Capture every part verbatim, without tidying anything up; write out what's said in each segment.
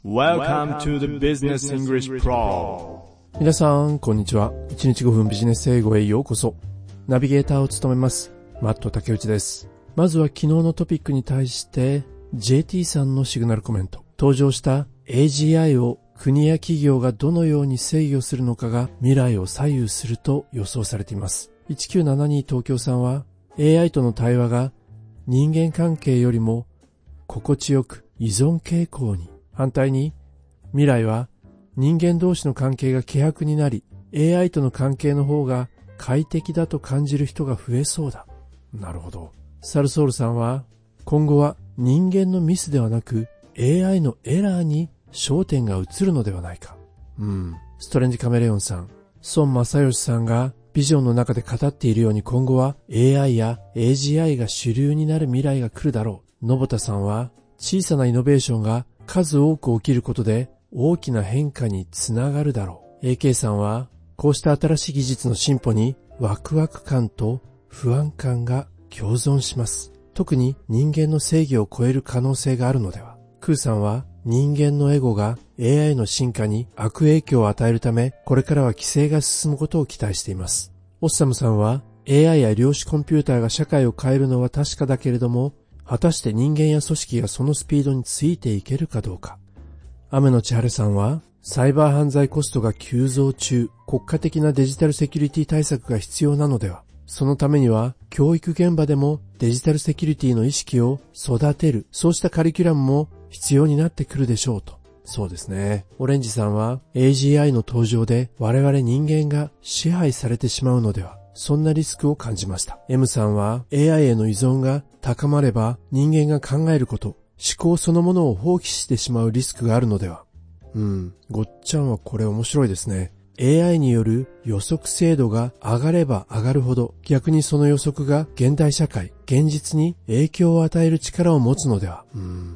Welcome to the Business English Pro。 皆さんこんにちは。いちにちごふんビジネス英語へようこそ。ナビゲーターを務めますマット竹内です。まずは昨日のトピックに対して ジェーティー さんのシグナルコメント。登場した エージーアイ を国や企業がどのように制御するのかが未来を左右すると予想されています。いちきゅうななに東京さんは エーアイ との対話が人間関係よりも心地よく依存傾向に、反対に未来は人間同士の関係が希薄になり エーアイ との関係の方が快適だと感じる人が増えそうだ。なるほど。サルソールさんは今後は人間のミスではなく エーアイ のエラーに焦点が移るのではないか。うん。ストレンジカメレオンさん、孫正義さんがビジョンの中で語っているように今後は エーアイ や エージーアイ が主流になる未来が来るだろう。信田さんは小さなイノベーションが数多く起きることで大きな変化につながるだろう。エーケー さんはこうした新しい技術の進歩にワクワク感と不安感が共存します。特に人間の正義を超える可能性があるのでは。クーさんは人間のエゴが エーアイ の進化に悪影響を与えるため、これからは規制が進むことを期待しています。オッサムさんは エーアイ や量子コンピューターが社会を変えるのは確かだけれども、果たして人間や組織がそのスピードについていけるかどうか。雨野千春さんはサイバー犯罪コストが急増中、国家的なデジタルセキュリティ対策が必要なのでは。そのためには教育現場でもデジタルセキュリティの意識を育てる、そうしたカリキュラムも必要になってくるでしょうと。そうですね。オレンジさんは エージーアイ の登場で我々人間が支配されてしまうのでは。そんなリスクを感じました。M さんは エーアイ への依存が高まれば人間が考えること、思考そのものを放棄してしまうリスクがあるのでは。うん、ごっちゃんはこれ面白いですね。エーアイ による予測精度が上がれば上がるほど、逆にその予測が現代社会、現実に影響を与える力を持つのでは。うん、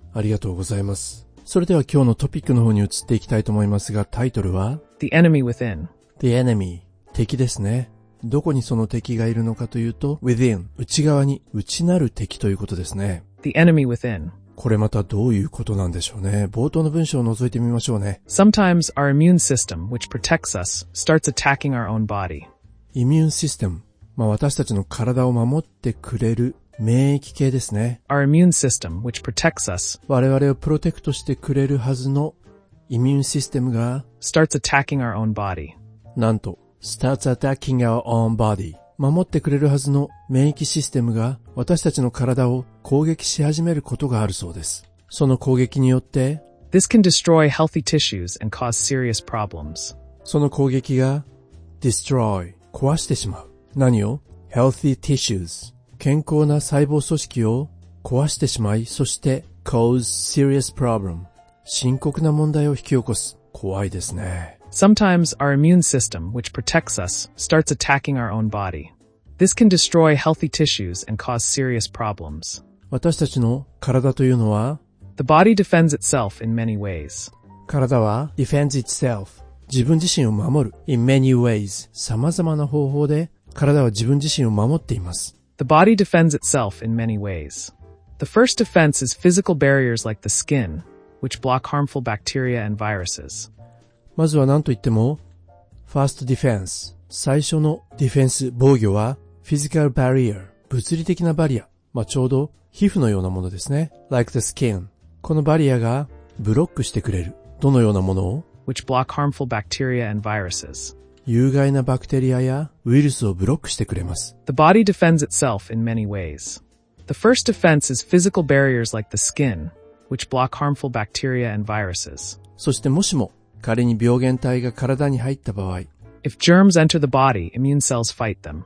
ありがとうございます。それでは今日のトピックの方に移っていきたいと思いますが、タイトルは The Enemy Within。 The Enemy、 敵ですね。どこにその敵がいるのかというと Within、 内側に、内なる敵ということですね。 The Enemy Within。 これまたどういうことなんでしょうね。冒頭の文章を覗いてみましょうね。 Sometimes our immune system, which protects us, starts attacking our own body. イミューンシステム、まあ私たちの体を守ってくれる免疫系ですね。 Our immune system, which protects us, 我々をプロテクトしてくれるはずのイミューンシステムが starts attacking our own body. なんと starts attacking our own body、 守ってくれるはずの免疫システムが私たちの体を攻撃し始めることがあるそうです。その攻撃によって This can destroy healthy tissues and cause serious problems. その攻撃が destroy、 壊してしまう。何を healthy tissues、 健康な細胞組織を壊してしまい、そして cause serious problem、 深刻な問題を引き起こす。怖いですね。 Sometimes our immune system, which protects us, starts attacking our own body. This can destroy healthy tissues and cause serious problems. 私たちの体というのは The body defends itself in many ways. 体は defends itself、 自分自身を守る in many ways、 様々な方法で体は自分自身を守っています。 The body defends itself in many ways. The first defense is physical barriers like the skin, which block harmful bacteria and viruses. まずは何と言っても first defense、 最初のディフェンス、防御は physical barrier、 物理的なバリア、まあ、ちょうど皮膚のようなものですね。 like the skin、 このバリアがブロックしてくれる。どのようなものを which block harmful bacteria and viruses. 有害なバクテリアやウイルスをブロックしてくれます。 The body defends itself in many ways. The first defense is physical barriers like the skin, which block harmful bacteria and viruses. そしてもしも仮に病原体が体に入った場合、 If germs enter the body, immune cells fight them.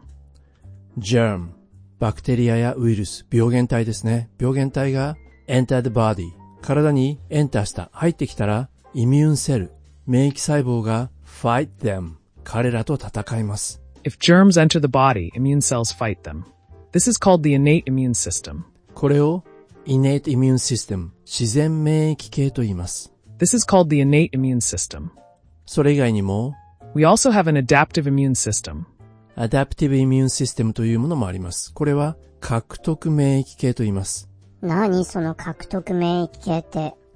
germ、 バクテリアやウイルス、病原体ですね。病原体が enter the body、 体にエンターした、入ってきたらイミューンセル、免疫細胞が fight them、 彼らと戦います。 If germs enter the body, immune cells fight them. This is called the innate immune system. これを innate immune system、 自然免疫系と言います。 This is called the innate immune system. それ以外にも We also have an adaptive immune system. adaptive immune system というものもあります。これは獲得免疫系と言います。 何その獲得免疫系って。 お、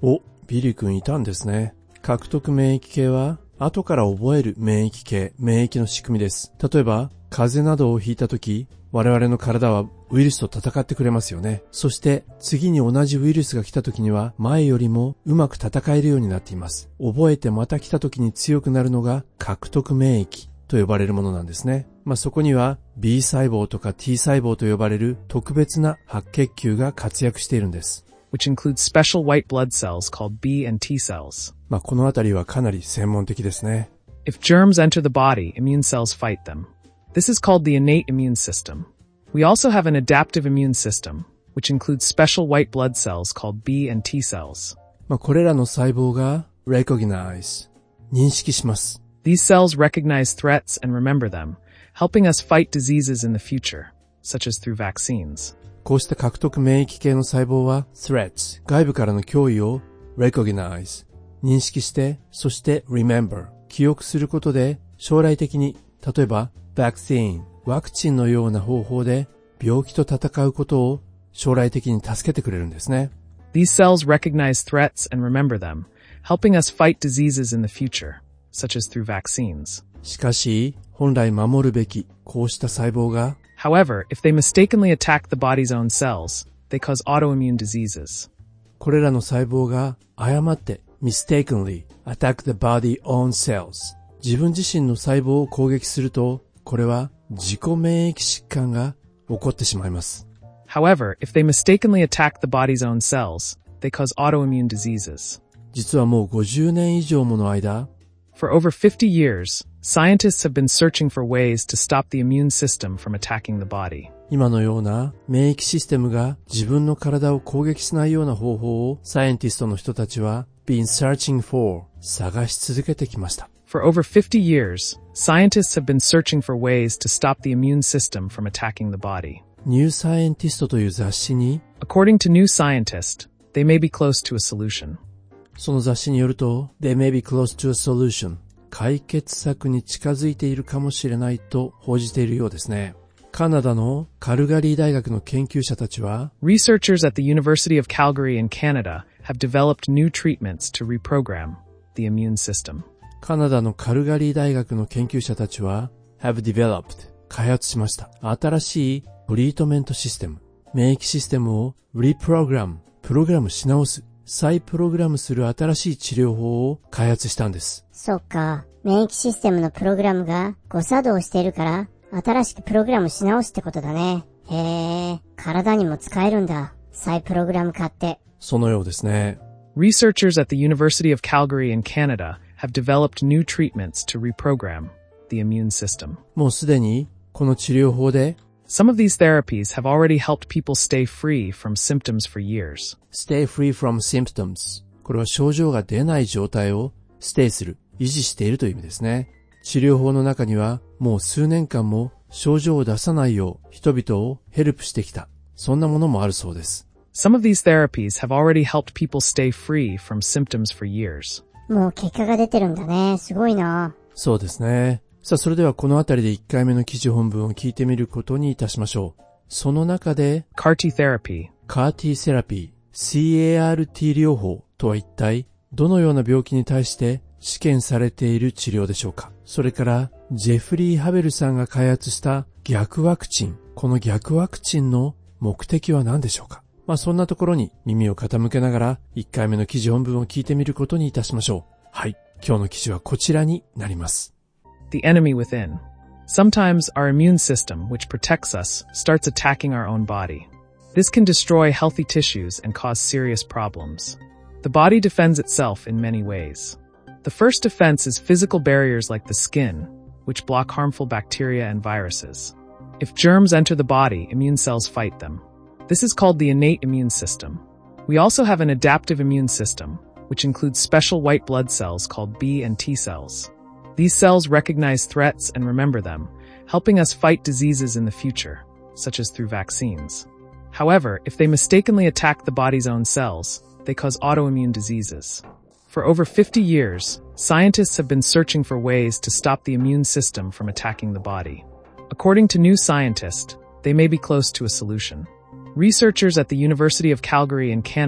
ビリー君いたんですね。獲得免疫系は後から覚える免疫系、免疫の仕組みです。例えば、風邪などをひいたとき、我々の体はウイルスと戦ってくれますよね。そして次に同じウイルスが来た時には前よりもうまく戦えるようになっています。覚えてまた来た時に強くなるのが獲得免疫と呼ばれるものなんですね。まあ、そこには B 細胞とか T 細胞と呼ばれる特別な白血球が活躍しているんです。 which includes special white blood cells called B and T cells. まあ、このあたりはかなり専門的ですね。 If germs enter the body, immune cells fight them. This is called the innate immune system. We also have an adaptive immune system, which includes special white blood cells called B and T cells. まあ、これらの細胞が recognize 認識します。 These cells recognize threats and remember them, helping us fight diseases in the future, such as through vaccines. こうした獲得免疫系の細胞は threats 外部からの脅威を recognize 認識して、そして remember 記憶することで将来的に例えば vaccine ワクチンのような方法で病気と戦うことを将来的に助けてくれるんですね。 These cells recognize threats and remember them, helping us fight diseases in the future, such as through vaccines. しかし、本来守るべきこうした細胞が However, if they mistakenly attack the body's own cells, they cause autoimmune diseases. これらの細胞が誤って mistakenly attack the body's own cells 自分自身の細胞を攻撃すると、これは自己免疫疾患が起こってしまいます。 However, if they mistakenly attack the body's own cells, they cause autoimmune diseases. 実はもうごじゅうねん以上もの間、 For over fifty years, scientists have been searching for ways to stop the immune system from attacking the body. 今のような免疫システムが自分の体を攻撃しないような方法をサイエンティストの人たちは been searching for 探し続けてきました。 For over fifty years, scientists have been searching for ways to stop the immune system from attacking the body. ニューサイエンティストという雑誌に According to New Scientist, they may be close to a solution. その雑誌によると They may be close to a solution 解決策に近づいているかもしれないと報じているようですね。カナダのカルガリー大学の研究者たちは Researchers at the University of Calgary in Canada have developed new treatments to reprogram the immune system. カナダのカルガリー大学の研究者たちは have developed 開発しました。新しいトリートメントシステム、免疫システムを reprogram プログラムし直す、再プログラムする新しい治療法を開発したんです。 そっか、免疫システムのプログラムが誤作動しているから新しくプログラムし直すってことだね。へえ、体にも使えるんだ。再プログラム化って。 そのようですね。 Researchers at the University of Calgary in Canada have developed new treatments to reprogram the immune system. もうすでにこの治療法で Some of these therapies have already helped people stay free from symptoms for years. stay free from symptoms これは症状が出ない状態を stay する、維持しているという意味ですね。治療法の中にはもう数年間も症状を出さないよう人々をヘルプしてきた、そんなものもあるそうです。 Some of these therapies have already helped people stay free from symptoms for years. もう結果が出てるんだね。すごいな。 そうですね。さあ、それではこのあたりでいっかいめの記事本文を聞いてみることにいたしましょう。その中で C A R T therapy, カー T セラピー、シーエーアールティー 療法とは一体どのような病気に対して試験されている治療でしょうか。それからジェフリー・ハベルさんが開発した逆ワクチン、この逆ワクチンの目的は何でしょうか。まあそんなところに耳を傾けながらいっかいめの記事本文を聞いてみることにいたしましょう。はい、今日の記事はこちらになります。 the enemy within. Sometimes our immune system, which protects us, starts attacking our own body. This can destroy healthy tissues and cause serious problems. The body defends itself in many ways. The first defense is physical barriers like the skin, which block harmful bacteria and viruses. If germs enter the body, immune cells fight them. This is called the innate immune system. We also have an adaptive immune system, which includes special white blood cells called B and T cells. These cells recognize threats and remember them, helping us fight diseases in the future, such as through vaccines. However, if they mistakenly attack the body's own cells, they cause autoimmune diseases. For over fifty years, scientists have been searching for ways to stop the immune system from attacking the body. According to New Scientist, they may be close to a solution. Researchers at the University of Calgary in Canada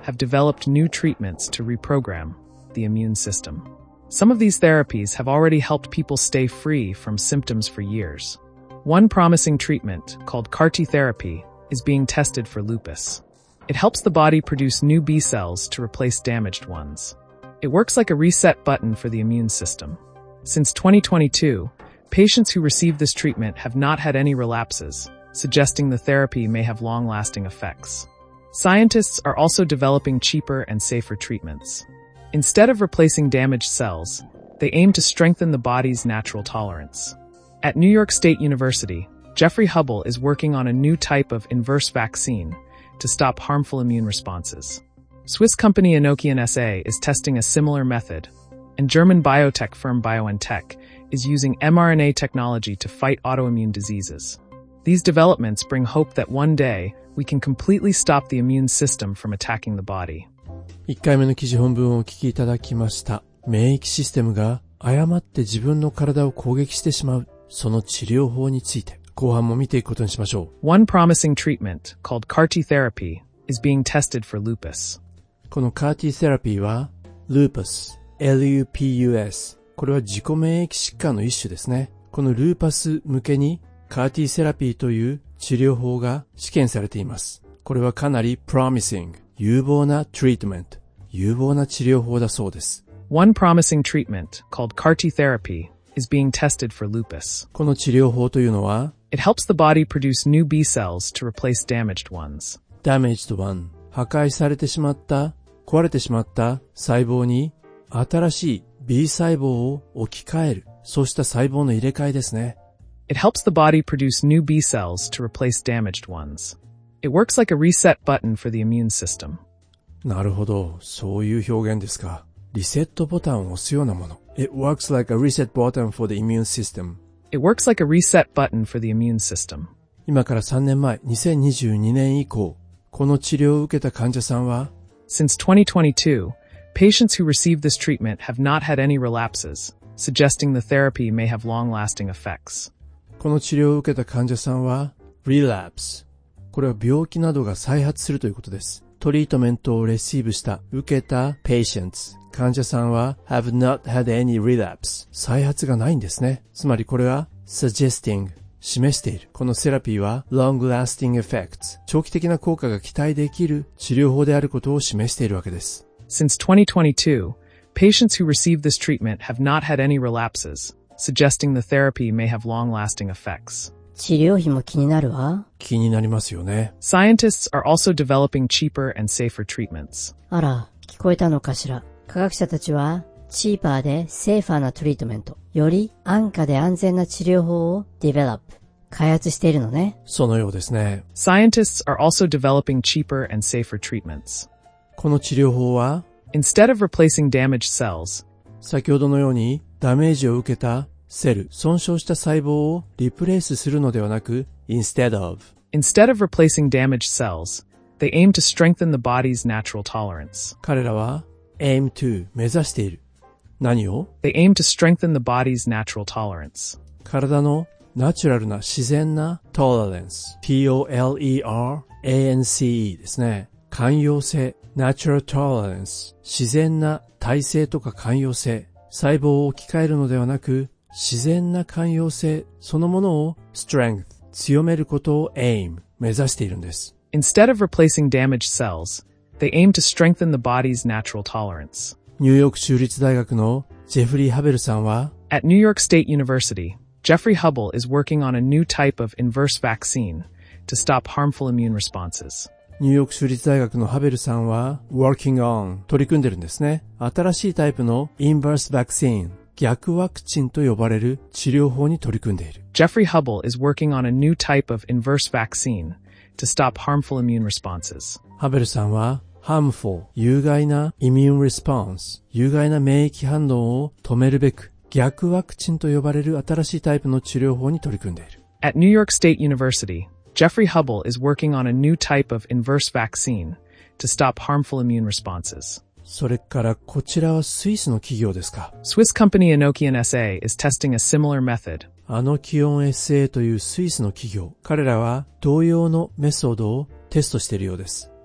have developed new treatments to reprogram the immune system. Some of these therapies have already helped people stay free from symptoms for years. One promising treatment, called C A R T therapy, is being tested for lupus. It helps the body produce new B cells to replace damaged ones. It works like a reset button for the immune system. Since twenty twenty-two, patients who receive this treatment have not had any relapses, suggesting the therapy may have long-lasting effects. Scientists are also developing cheaper and safer treatments. Instead of replacing damaged cells, they aim to strengthen the body's natural tolerance. At New York State University, Jeffrey Hubble is working on a new type of inverse vaccine to stop harmful immune responses. Swiss company Inokian S A is testing a similar method, and German biotech firm BioNTech is using mRNA technology to fight autoimmune diseases. These developments bring hope that one day we can completely stop the immune system from attacking the body. いっかいめの記事本文をお聞きいただきました。免疫システムが誤って自分の体を攻撃してしまう、その治療法について後半も見ていくことにしましょう。 One promising treatment, called C A R T therapy, is being tested for lupus. この C A R T セラピーは lupus、エルユーピーユーエス、これは自己免疫疾患の一種ですね。このルーパス向けに C A R T セラピーという治療法が試験されています。これはかなり promising、有望な treatment、有望な治療法だそうです。 One promising treatment, called C A R T therapy, is being tested for lupus. この治療法というのは It helps the body produce new B cells to replace damaged ones. damaged one、破壊されてしまった、壊れてしまった細胞に新しい B 細胞を置き換える、そうした細胞の入れ替えですね。 It helps the body produce new B cells to replace damaged ones. It works like a reset button for the immune system. なるほど、そういう表現ですか。リセットボタンを押すようなもの。It works like a reset button for the immune system. It works like a reset button for the immune system. 今からさんねんまえ、にせんにじゅうにねん以降、この治療を受けた患者さんは Since twenty twenty-two, patients who received this treatment have not had any relapses, suggesting the therapy may have long-lasting effects. この治療を受けた患者さんは relapse。これは病気などが再発するということです。トリートメントをレシーブした、受けた patients。患者さんは have not had any relapse。再発がないんですね。つまりこれは suggesting。示している。このセラピーは long-lasting effects。長期的な効果が期待できる治療法であることを示しているわけです。 Since twenty twenty-two, patients who received this treatment have not had any relapses, suggesting the therapy may have long-lasting effects. 治療費も気になるわ。 気になりますよね。 Scientists are also developing cheaper and safer treatments. あら、聞こえたのかしら。科学者たちは、チーパーでセーファーなトリートメント、より安価で安全な治療法をディベロップ、開発しているのね。 そのようですね。 Scientists are also developing cheaper and safer treatments. この治療法は、 Instead of replacing damaged cells, 先ほどのようにダメージを受けたセル、損傷した細胞をリプレイスするのではなく、instead of. Instead of replacing damaged cells, they aim to strengthen the body's natural tolerance. 彼らは aim to 目指している。何を？ They aim to strengthen the body's natural tolerance. 体のナチュラルな自然な tolerance。T O L E R A N C E ですね。寛容性。natural tolerance。自然な耐性とか寛容性。細胞を置き換えるのではなく、自然な寛容性そのものを strength。強めることを aim。目指しているんです。 Instead of replacing damaged cells, they aim to strengthen the body's natural tolerance. ニューヨーク州立大学のジェフリー・ハベルさんは At New York State University, Jeffrey Hubble is working on a new type of inverse vaccine to stop harmful immune responses. ニューヨーク州立大学のハベルさんは working on 取り組んでるんですね。新しいタイプの inverse vaccine 逆ワクチンと呼ばれる治療法に取り組んでいる。 Jeffrey Hubble is working on a new type of inverse vaccine to stop harmful immune responses. ハベルさんはharmful 有害な immune response 有害な免疫反応を止めるべく逆ワクチンと呼ばれる新しいタイプの治療法に取り組んでいる。 At New York State University, Jeffrey Hubble is working on a new type of inverse vaccine to stop harmful immune responses. それからこちらはスイスの企業ですか。 Swiss company Inokian S A is testing a similar method. あのキオン エスエー というスイスの企業、彼らは同様のメソッドをテストしているようです。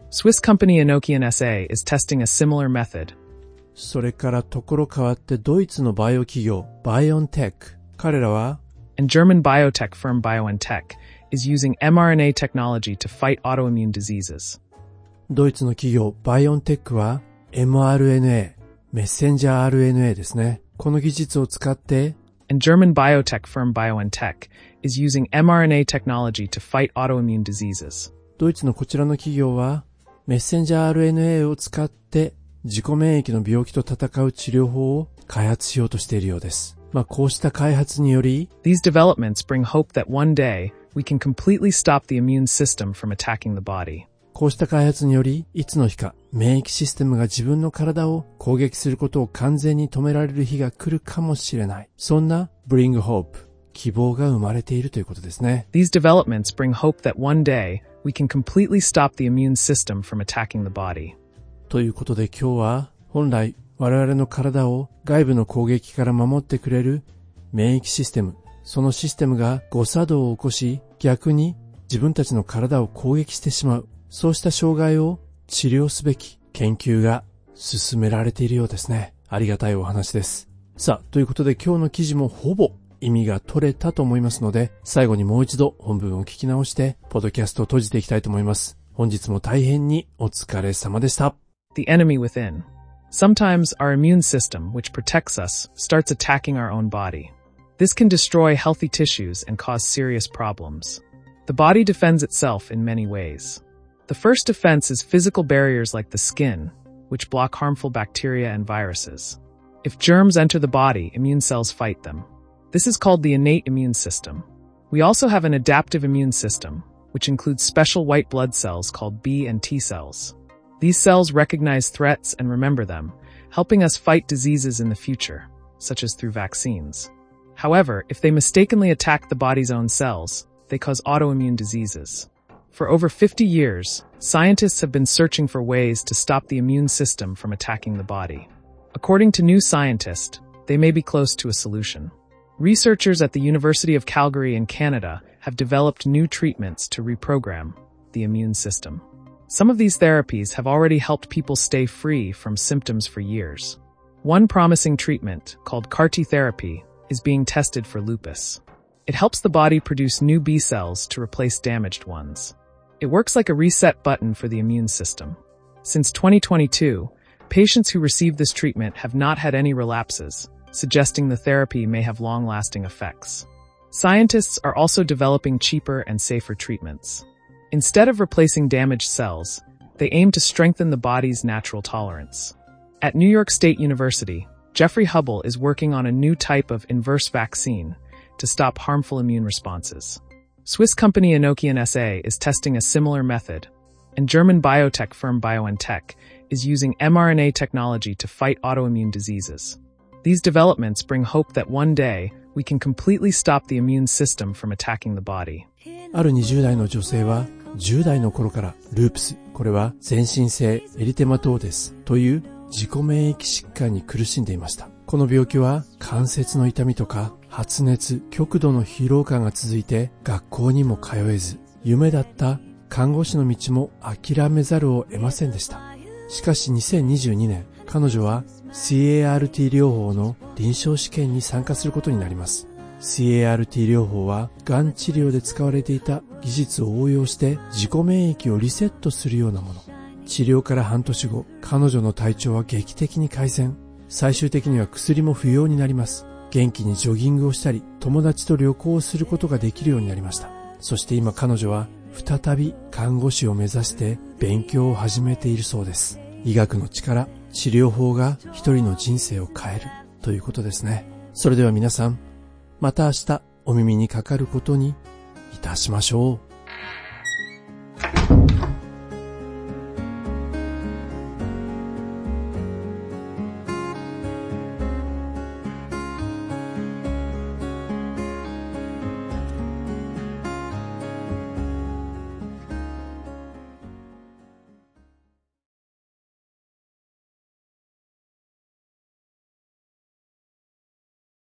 Swiss company Inokian エスエー is testing a similar method. それからところ変わってドイツのバイオ企業、バイオンテック。彼らは、 And German biotech firm BioNTech is using mRNA technology to fight autoimmune diseases. ドイツの企業、バイオンテックは、エムアールエヌエー、メッセンジャー アールエヌエー ですね。この技術を使って、 And German biotech firm BioNTech is using mRNA technology to fight autoimmune diseases. ドイツのこちらの企業は、メッセンジャー アールエヌエー を使って自己免疫の病気と戦う治療法を開発しようとしているようです。まあこうした開発により、 These developments bring hope that one day we can completely stop the immune system from attacking the body. こうした開発により、いつの日か免疫システムが自分の体を攻撃することを完全に止められる日が来るかもしれない。そんな Bring Hope、希望が生まれているということですね。 These developments bring hope that one day we can completely stop the immune system from attacking the body. ということで今日は本来我々の体を外部の攻撃から守ってくれる免疫システム、そのシステムが誤作動を起こし逆に自分たちの体を攻撃してしまう、そうした障害を治療すべき研究が進められているようですね。ありがたいお話です。さあ、ということで今日の記事もほぼ意味が取れたと思いますので、最後にもう一度本文を聞き直してポッドキャストを閉じていきたいと思います。本日も大変にお疲れ様でした。 The enemy within. Sometimes our immune system, which protects us, starts attacking our own body. This can destroy healthy tissues and cause serious problems. The body defends itself in many ways. The first defense is physical barriers like the skin, which block harmful bacteria and viruses. If germs enter the body, immune cells fight them. This is called the innate immune system. We also have an adaptive immune system, which includes special white blood cells called B and T cells. These cells recognize threats and remember them, helping us fight diseases in the future, such as through vaccines. However, if they mistakenly attack the body's own cells, they cause autoimmune diseases. For over fifty years, scientists have been searching for ways to stop the immune system from attacking the body. According to New Scientist, they may be close to a solution. Researchers at the University of Calgary in Canada have developed new treatments to reprogram the immune system. Some of these therapies have already helped people stay free from symptoms for years. One promising treatment, called C A R T therapy, is being tested for lupus. It helps the body produce new B cells to replace damaged ones. It works like a reset button for the immune system. Since twenty twenty-two, patients who receive this treatment have not had any relapses, suggesting the therapy may have long-lasting effects. Scientists are also developing cheaper and safer treatments. Instead of replacing damaged cells, they aim to strengthen the body's natural tolerance. At New York State University, Jeffrey Hubble is working on a new type of inverse vaccine to stop harmful immune responses. Swiss company Inokian エスエー is testing a similar method, and German biotech firm BioNTech is using mRNA technology to fight autoimmune diseases. These developments bring hope that one day we can completely stop the immune system from attacking the body. あるにじゅう代の女性はじゅう代の頃からループス、これは全身性エリテマトーデスという自己免疫疾患に苦しんでいました。この病気は関節の痛みとか発熱、極度の疲労感が続いて学校にも通えず、夢だった看護師の道も諦めざるを得ませんでした。しかしにせんにじゅうにねん、彼女は シーエーアールティー 療法の臨床試験に参加することになります。シーエーアールティー 療法は、がん治療で使われていた技術を応用して自己免疫をリセットするようなもの。治療から半年後、彼女の体調は劇的に改善。最終的には薬も不要になります。元気にジョギングをしたり、友達と旅行をすることができるようになりました。そして今彼女は、再び看護師を目指して勉強を始めているそうです。医学の力、治療法が一人の人生を変えるということですね。それでは皆さん、また明日お耳にかかることにいたしましょう。